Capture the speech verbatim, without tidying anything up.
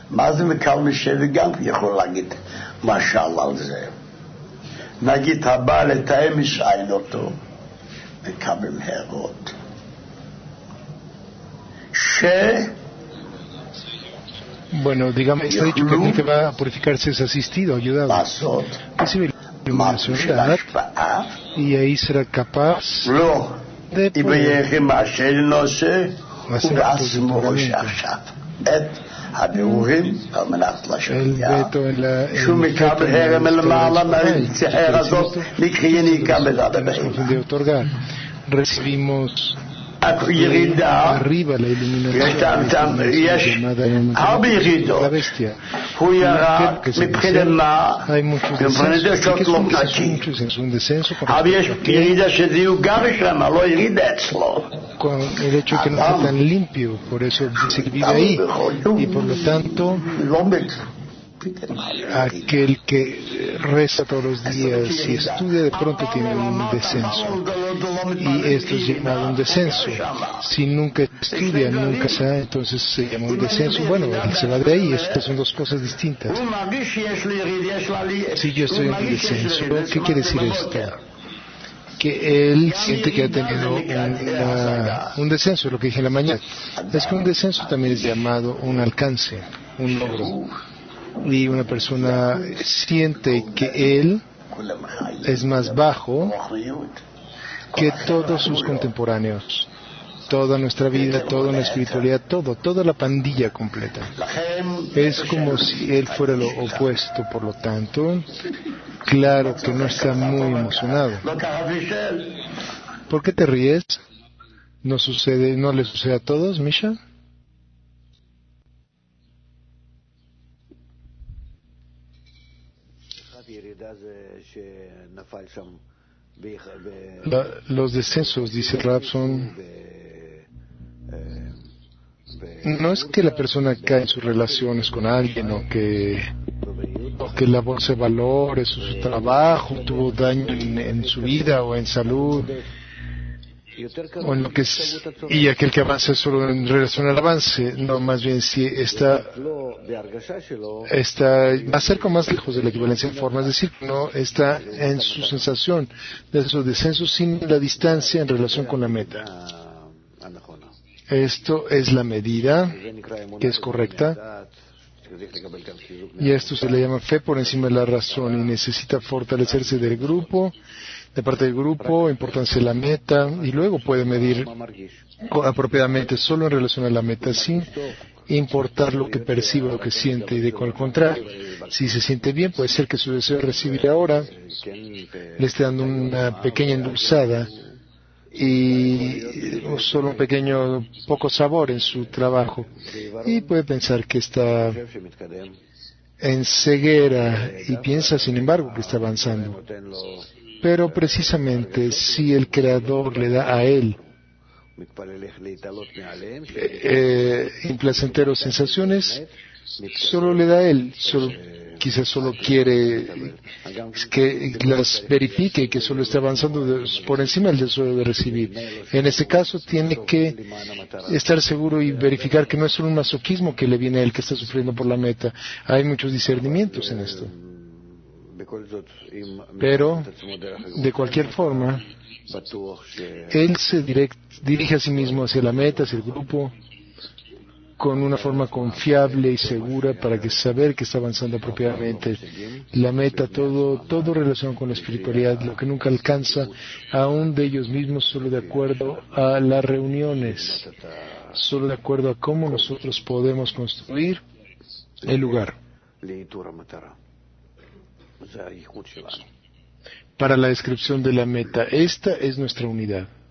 מה זה מקל משבי גם יכול להגיד משל על זה. נגיד הבא לתאם משעין אותו, מקבל הערות. ש... Bueno, digamos, está dicho que el que va a purificarse es asistido, ayudado. Recibe la iluminación y ahí será capaz de poder hacer actos de purgamiento. El veto en la de otorgar. Recibimos arriba la iluminación llamada la bestia. Hay muchos descensos, un descenso con el hecho de que no está tan limpio, por eso dice que vive ahí, y por lo tanto aquel que reza todos los días y estudia de pronto tiene un descenso, y esto es llamado un descenso. Si nunca estudia, nunca sabe, entonces se llama un descenso. Bueno, él se va de ahí. Estas son dos cosas distintas. Si yo estoy en un descenso, ¿qué quiere decir esto? Que él siente que ha tenido una, un descenso, lo que dije en la mañana. Es que un descenso también es llamado un alcance, un logro. Y una persona siente que él es más bajo que todos sus contemporáneos, toda nuestra vida, toda la espiritualidad, todo, toda la pandilla completa. Es como si él fuera lo opuesto, por lo tanto, claro que no está muy emocionado. ¿Por qué te ríes? ¿No sucede, no le sucede a todos, Misha? La, los descensos, dice Rabson, no es que la persona cae en sus relaciones con alguien o que, o que la bolsa de valores o su trabajo tuvo daño en, en su vida o en salud o en lo que es, y aquel que avanza solo en relación al avance, no, más bien si está, está va a ser como más lejos de la equivalencia en forma, es decir, no está en su sensación de esos descensos sin la distancia en relación con la meta. Esto es la medida que es correcta, y a esto se le llama fe por encima de la razón, y necesita fortalecerse del grupo, de parte del grupo, importancia de la meta, y luego puede medir apropiadamente solo en relación a la meta, sin importar lo que percibe, lo que siente, y de al contrario, si se siente bien, puede ser que su deseo de recibir ahora le esté dando una pequeña endulzada y solo un pequeño poco sabor en su trabajo, y puede pensar que está en ceguera y piensa sin embargo que está avanzando. Pero precisamente si el Creador le da a él eh, implacenteros sensaciones, solo le da a él, solo, quizás solo quiere que las verifique, que solo está avanzando de, por encima del deseo de recibir. En este caso tiene que estar seguro y verificar que no es solo un masoquismo que le viene a él, que está sufriendo por la meta. Hay muchos discernimientos en esto. Pero, de cualquier forma, él se direct, dirige a sí mismo hacia la meta, hacia el grupo, con una forma confiable y segura para que saber que está avanzando apropiadamente. La meta, todo, todo relacionado con la espiritualidad, lo que nunca alcanza aún de ellos mismos, solo de acuerdo a las reuniones, solo de acuerdo a cómo nosotros podemos construir el lugar para la descripción de la meta. Esta es nuestra unidad.